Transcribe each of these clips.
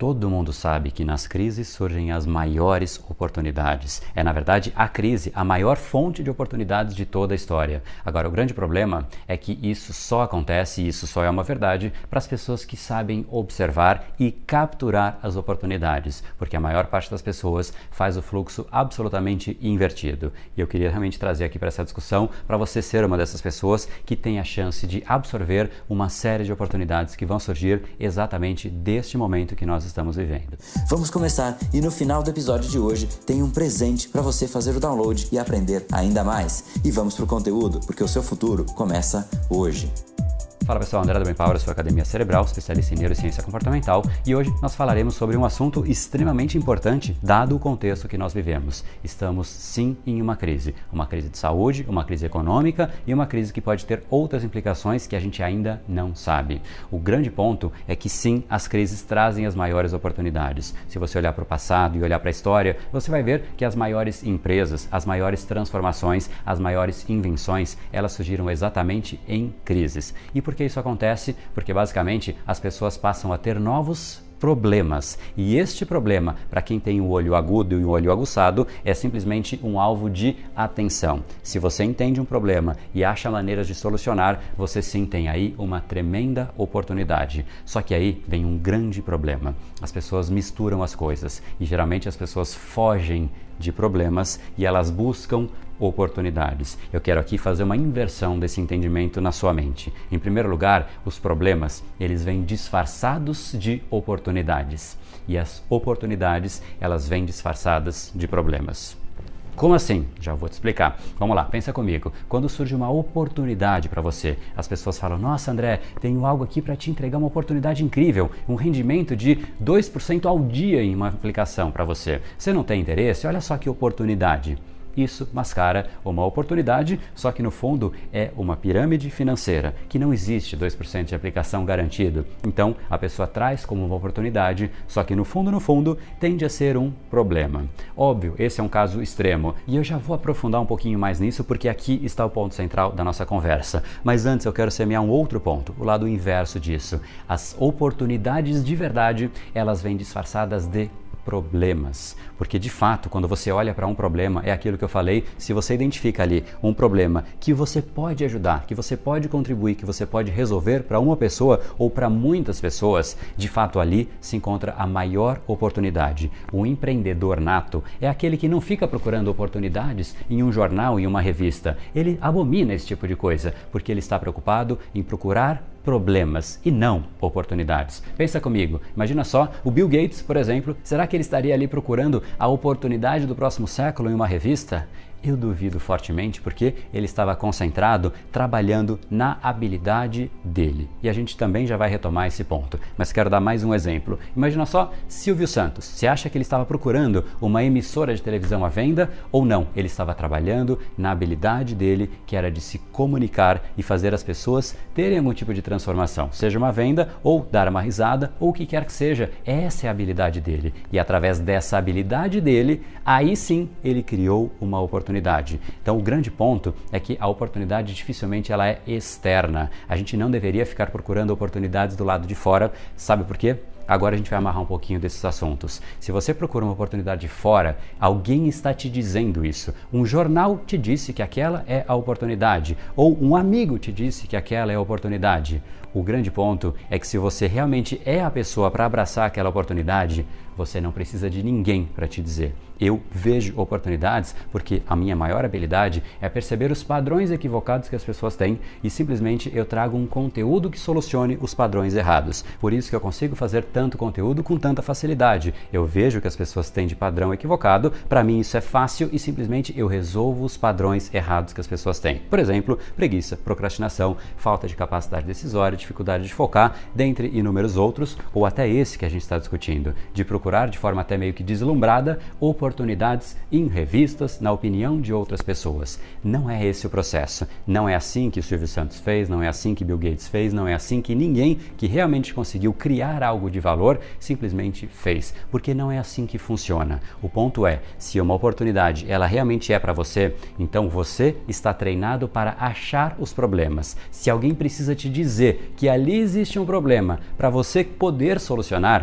Todo mundo sabe que nas crises surgem as maiores oportunidades. É, na verdade, a crise a maior fonte de oportunidades de toda a história. Agora, o grande problema é que isso só acontece, e isso só é uma verdade, para as pessoas que sabem observar e capturar as oportunidades, porque a maior parte das pessoas faz o fluxo absolutamente invertido. E eu queria realmente trazer aqui para essa discussão, para você ser uma dessas pessoas que tem a chance de absorver uma série de oportunidades que vão surgir exatamente deste momento que nós estamos vivendo. Vamos começar e no final do episódio de hoje tem um presente para você fazer o download e aprender ainda mais. E vamos pro conteúdo, porque o seu futuro começa hoje. Fala pessoal, André da Brain Power, sua Academia Cerebral, especialista em neurociência comportamental, e hoje nós falaremos sobre um assunto extremamente importante, dado o contexto que nós vivemos. Estamos sim em uma crise de saúde, uma crise econômica e uma crise que pode ter outras implicações que a gente ainda não sabe. O grande ponto é que sim, as crises trazem as maiores oportunidades. Se você olhar para o passado e olhar para a história, você vai ver que as maiores empresas, as maiores transformações, as maiores invenções, elas surgiram exatamente em crises. E por que isso acontece? Porque basicamente as pessoas passam a ter novos problemas. E este problema, para quem tem o olho agudo e o olho aguçado, é simplesmente um alvo de atenção. Se você entende um problema e acha maneiras de solucionar, você sim tem aí uma tremenda oportunidade. Só que aí vem um grande problema. As pessoas misturam as coisas e geralmente as pessoas fogem de problemas e elas buscam oportunidades. Eu quero aqui fazer uma inversão desse entendimento na sua mente. Em primeiro lugar, os problemas, eles vêm disfarçados de oportunidades. E as oportunidades, elas vêm disfarçadas de problemas. Como assim? Já vou te explicar. Vamos lá, pensa comigo. Quando surge uma oportunidade para você, as pessoas falam: nossa André, tenho algo aqui para te entregar, uma oportunidade incrível, um rendimento de 2% ao dia em uma aplicação para você. Você não tem interesse? Olha só que oportunidade. Isso mascara uma oportunidade, só que no fundo é uma pirâmide financeira, que não existe 2% de aplicação garantido. Então a pessoa traz como uma oportunidade, só que no fundo, tende a ser um problema. Óbvio, esse é um caso extremo, e eu já vou aprofundar um pouquinho mais nisso, porque aqui está o ponto central da nossa conversa. Mas antes eu quero semear um outro ponto, o lado inverso disso. As oportunidades de verdade, elas vêm disfarçadas de problemas, porque de fato quando você olha para um problema, é aquilo que eu falei, se você identifica ali um problema que você pode ajudar, que você pode contribuir, que você pode resolver para uma pessoa ou para muitas pessoas, de fato ali se encontra a maior oportunidade. O empreendedor nato é aquele que não fica procurando oportunidades em um jornal, em uma revista. Ele abomina esse tipo de coisa, porque ele está preocupado em procurar problemas e não oportunidades. Pensa comigo, imagina só, o Bill Gates, por exemplo, será que ele estaria ali procurando a oportunidade do próximo século em uma revista? Eu duvido fortemente, porque ele estava concentrado, trabalhando na habilidade dele. E a gente também já vai retomar esse ponto. Mas quero dar mais um exemplo. Imagina só, Silvio Santos. Você acha que ele estava procurando uma emissora de televisão à venda ou não? Ele estava trabalhando na habilidade dele, que era de se comunicar e fazer as pessoas terem algum tipo de transformação. Seja uma venda, ou dar uma risada, ou o que quer que seja. Essa é a habilidade dele. E através dessa habilidade dele, aí sim ele criou uma oportunidade. Então o grande ponto é que a oportunidade dificilmente ela é externa. A gente não deveria ficar procurando oportunidades do lado de fora. Sabe por quê? Agora a gente vai amarrar um pouquinho desses assuntos. Se você procura uma oportunidade de fora, alguém está te dizendo isso. Um jornal te disse que aquela é a oportunidade, ou um amigo te disse que aquela é a oportunidade. O grande ponto é que se você realmente é a pessoa para abraçar aquela oportunidade, você não precisa de ninguém para te dizer. Eu vejo oportunidades porque a minha maior habilidade é perceber os padrões equivocados que as pessoas têm e simplesmente eu trago um conteúdo que solucione os padrões errados. Por isso que eu consigo fazer tanto conteúdo com tanta facilidade. Eu vejo que as pessoas têm de padrão equivocado, para mim isso é fácil e simplesmente eu resolvo os padrões errados que as pessoas têm. Por exemplo, preguiça, procrastinação, falta de capacidade decisória, dificuldade de focar, dentre inúmeros outros, ou até esse que a gente está discutindo, de procurar de forma até meio que deslumbrada oportunidades em revistas, na opinião de outras pessoas. Não é esse o processo. Não é assim que o Silvio Santos fez, não é assim que Bill Gates fez, não é assim que ninguém que realmente conseguiu criar algo de valor simplesmente fez, porque não é assim que funciona. O ponto é, se uma oportunidade ela realmente é para você, então você está treinado para achar os problemas. Se alguém precisa te dizer que ali existe um problema para você poder solucionar,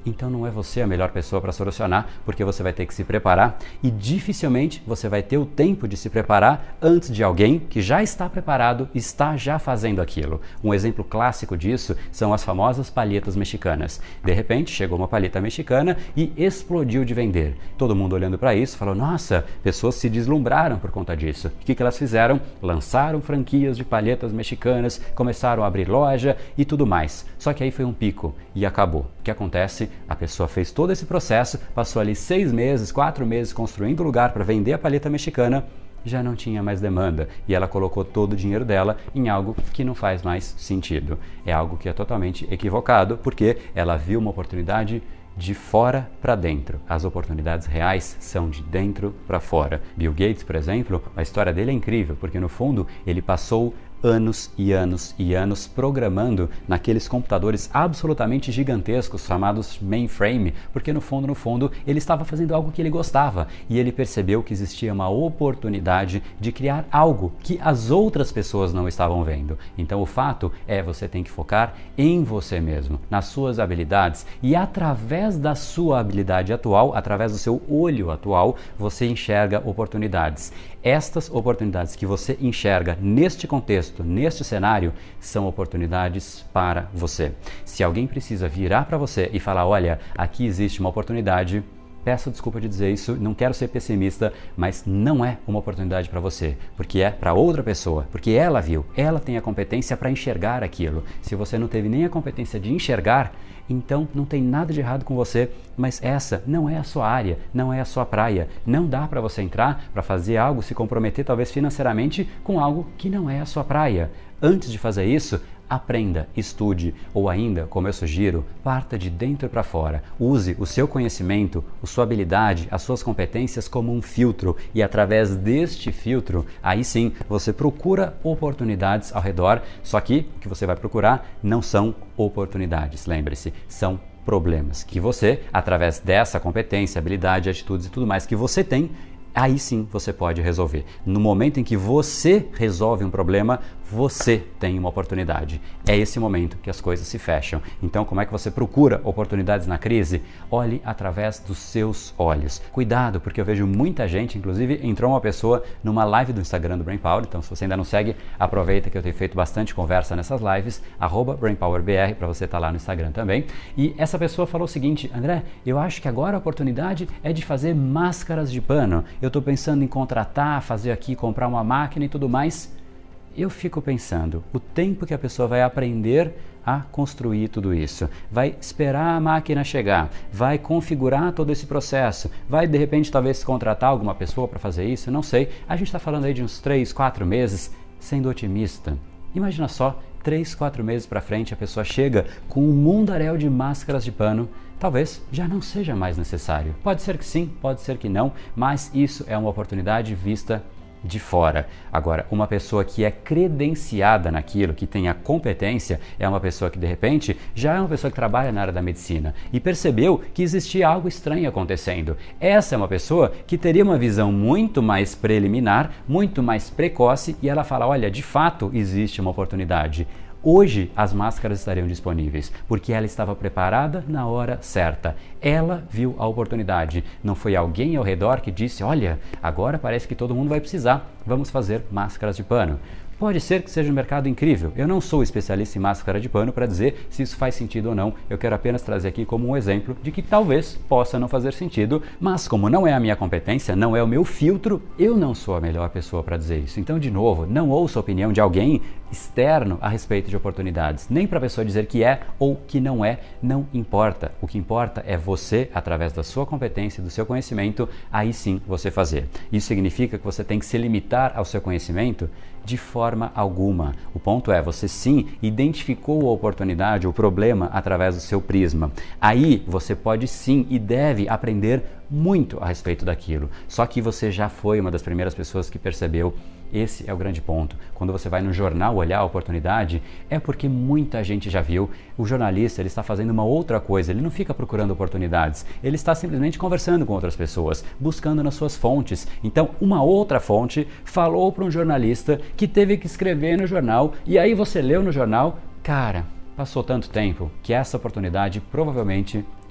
então não é você a melhor pessoa para solucionar, porque você vai ter que se preparar e dificilmente você vai ter o tempo de se preparar antes de alguém que já está preparado e está já fazendo aquilo. Um exemplo clássico disso são as famosas palhetas mexicanas. De repente chegou uma palheta mexicana e explodiu de vender. Todo mundo olhando para isso falou, nossa, pessoas se deslumbraram por conta disso. O que elas fizeram? Lançaram franquias de palhetas mexicanas, começaram a abrir loja e tudo mais. Só que aí foi um pico e acabou. O que acontece? A pessoa fez todo esse processo, passou ali 6 meses, 4 meses construindo lugar para vender a palheta mexicana, já não tinha mais demanda e ela colocou todo o dinheiro dela em algo que não faz mais sentido. É algo que é totalmente equivocado porque ela viu uma oportunidade de fora para dentro. As oportunidades reais são de dentro para fora. Bill Gates, por exemplo, a história dele é incrível porque no fundo ele passou anos e anos e anos programando naqueles computadores absolutamente gigantescos chamados mainframe, porque no fundo ele estava fazendo algo que ele gostava e ele percebeu que existia uma oportunidade de criar algo que as outras pessoas não estavam vendo. Então o fato é você tem que focar em você mesmo, nas suas habilidades e através da sua habilidade atual, através do seu olho atual, você enxerga oportunidades. Estas oportunidades que você enxerga neste contexto, neste cenário, são oportunidades para você. Se alguém precisa virar para você e falar, olha, aqui existe uma oportunidade, peço desculpa de dizer isso, não quero ser pessimista, mas não é uma oportunidade para você, porque é para outra pessoa, porque ela viu, ela tem a competência para enxergar aquilo. Se você não teve nem a competência de enxergar, então não tem nada de errado com você, mas essa não é a sua área, não é a sua praia. Não dá para você entrar para fazer algo, se comprometer talvez financeiramente com algo que não é a sua praia. Antes de fazer isso, aprenda, estude ou ainda, como eu sugiro, parta de dentro para fora. Use o seu conhecimento, a sua habilidade, as suas competências como um filtro e através deste filtro, aí sim, você procura oportunidades ao redor, só que o que você vai procurar não são oportunidades, lembre-se, são problemas que você, através dessa competência, habilidade, atitudes e tudo mais que você tem, aí sim você pode resolver. No momento em que você resolve um problema, você tem uma oportunidade. É esse momento que as coisas se fecham. Então, como é que você procura oportunidades na crise? Olhe através dos seus olhos. Cuidado, porque eu vejo muita gente, inclusive entrou uma pessoa numa live do Instagram do Brain Power, então se você ainda não segue, aproveita que eu tenho feito bastante conversa nessas lives, @BrainPowerBR, para você estar lá no Instagram também. E essa pessoa falou o seguinte, André, eu acho que agora a oportunidade é de fazer máscaras de pano. Eu estou pensando em contratar, fazer aqui, comprar uma máquina e tudo mais. Eu fico pensando, o tempo que a pessoa vai aprender a construir tudo isso, vai esperar a máquina chegar, vai configurar todo esse processo, vai de repente talvez contratar alguma pessoa para fazer isso, não sei. A gente está falando aí de uns 3, 4 meses, sendo otimista. Imagina só, 3, 4 meses para frente a pessoa chega com um mundaréu de máscaras de pano, talvez já não seja mais necessário. Pode ser que sim, pode ser que não, mas isso é uma oportunidade vista de fora. Agora, uma pessoa que é credenciada naquilo, que tem a competência, é uma pessoa que de repente já é uma pessoa que trabalha na área da medicina e percebeu que existia algo estranho acontecendo. Essa é uma pessoa que teria uma visão muito mais preliminar, muito mais precoce e ela fala, olha, de fato existe uma oportunidade. Hoje as máscaras estariam disponíveis, porque ela estava preparada na hora certa. Ela viu a oportunidade. Não foi alguém ao redor que disse, olha, agora parece que todo mundo vai precisar, vamos fazer máscaras de pano. Pode ser que seja um mercado incrível. Eu não sou especialista em máscara de pano para dizer se isso faz sentido ou não. Eu quero apenas trazer aqui como um exemplo de que talvez possa não fazer sentido, mas como não é a minha competência, não é o meu filtro, eu não sou a melhor pessoa para dizer isso. Então, de novo, não ouço a opinião de alguém externo a respeito de oportunidades. Nem para a pessoa dizer que é ou que não é, não importa. O que importa é você, através da sua competência e do seu conhecimento, aí sim você fazer. Isso significa que você tem que se limitar ao seu conhecimento? De forma alguma. O ponto é, você sim identificou a oportunidade, o problema através do seu prisma. Aí você pode sim e deve aprender muito a respeito daquilo. Só que você já foi uma das primeiras pessoas que percebeu. Esse é o grande ponto. Quando você vai no jornal olhar a oportunidade, é porque muita gente já viu. O jornalista ele está fazendo uma outra coisa, ele não fica procurando oportunidades, ele está simplesmente conversando com outras pessoas, buscando nas suas fontes. Então, uma outra fonte falou para um jornalista que teve que escrever no jornal, e aí você leu no jornal, cara, passou tanto tempo que essa oportunidade provavelmente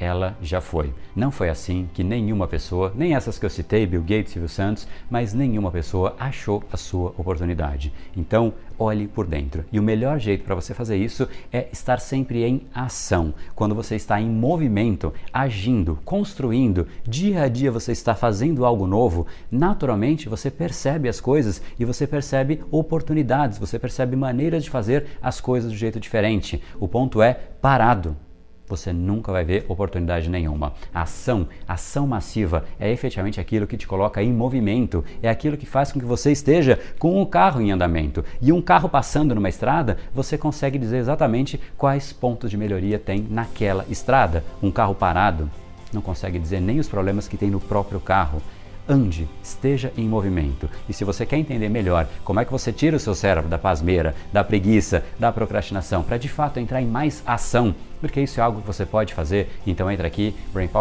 ela já foi. Não foi assim que nenhuma pessoa, nem essas que eu citei, Bill Gates, Silvio Santos, mas nenhuma pessoa achou a sua oportunidade. Então, olhe por dentro. E o melhor jeito para você fazer isso é estar sempre em ação. Quando você está em movimento, agindo, construindo, dia a dia você está fazendo algo novo, naturalmente você percebe as coisas e você percebe oportunidades, você percebe maneiras de fazer as coisas de um jeito diferente. O ponto é parado. Você nunca vai ver oportunidade nenhuma. A ação massiva é efetivamente aquilo que te coloca em movimento, é aquilo que faz com que você esteja com um carro em andamento. E um carro passando numa estrada, você consegue dizer exatamente quais pontos de melhoria tem naquela estrada. Um carro parado não consegue dizer nem os problemas que tem no próprio carro. Ande, esteja em movimento. E se você quer entender melhor como é que você tira o seu cérebro da pasmeira, da preguiça, da procrastinação, para de fato entrar em mais ação, porque isso é algo que você pode fazer, então entra aqui,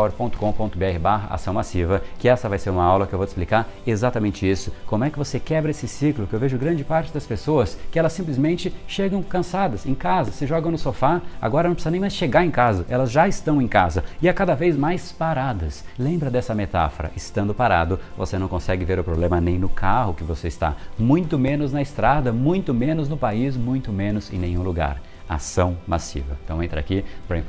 brainpower.com.br/ação massiva, que essa vai ser uma aula que eu vou te explicar exatamente isso, como é que você quebra esse ciclo, que eu vejo grande parte das pessoas, que elas simplesmente chegam cansadas em casa, se jogam no sofá, agora não precisa nem mais chegar em casa, elas já estão em casa, e a cada vez mais paradas. Lembra dessa metáfora, estando parado, você não consegue ver o problema nem no carro que você está, muito menos na estrada, muito menos no país, muito menos em nenhum lugar. Ação massiva. Então entra aqui,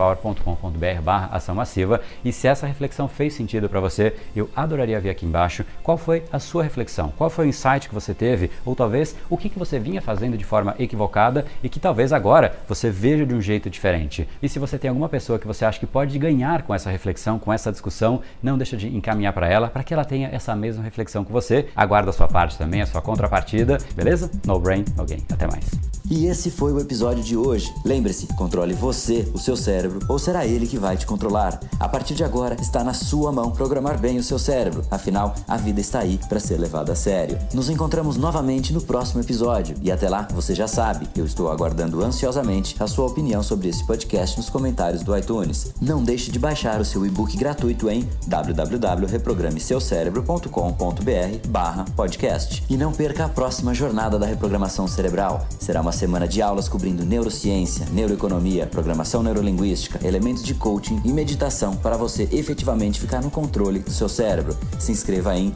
brainpower.com.br/ação massiva, e se essa reflexão fez sentido para você, eu adoraria ver aqui embaixo qual foi a sua reflexão, qual foi o insight que você teve, ou talvez o que você vinha fazendo de forma equivocada e que talvez agora você veja de um jeito diferente. E se você tem alguma pessoa que você acha que pode ganhar com essa reflexão, com essa discussão, não deixa de encaminhar para ela, para que ela tenha essa mesma reflexão com você. Aguardo a sua parte também, a sua contrapartida, beleza? No brain, no gain. Até mais. E esse foi o episódio de hoje. Lembre-se, controle você, o seu cérebro, ou será ele que vai te controlar? A partir de agora, está na sua mão programar bem o seu cérebro. Afinal, a vida está aí para ser levada a sério. Nos encontramos novamente no próximo episódio. E até lá, você já sabe, eu estou aguardando ansiosamente a sua opinião sobre esse podcast nos comentários do iTunes. Não deixe de baixar o seu e-book gratuito em www.reprogrameseucerebro.com.br/podcast. E não perca a próxima jornada da reprogramação cerebral. Será uma semana de aulas cobrindo neurociência, neuroeconomia, programação neurolinguística, elementos de coaching e meditação para você efetivamente ficar no controle do seu cérebro. Se inscreva em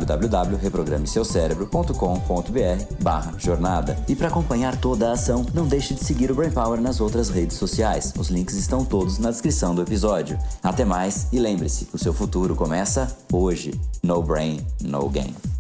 www.reprogrameseucerebro.com.br/jornada. E para acompanhar toda a ação, não deixe de seguir o Brain Power nas outras redes sociais. Os links estão todos na descrição do episódio. Até mais e lembre-se, o seu futuro começa hoje. No brain, no gain.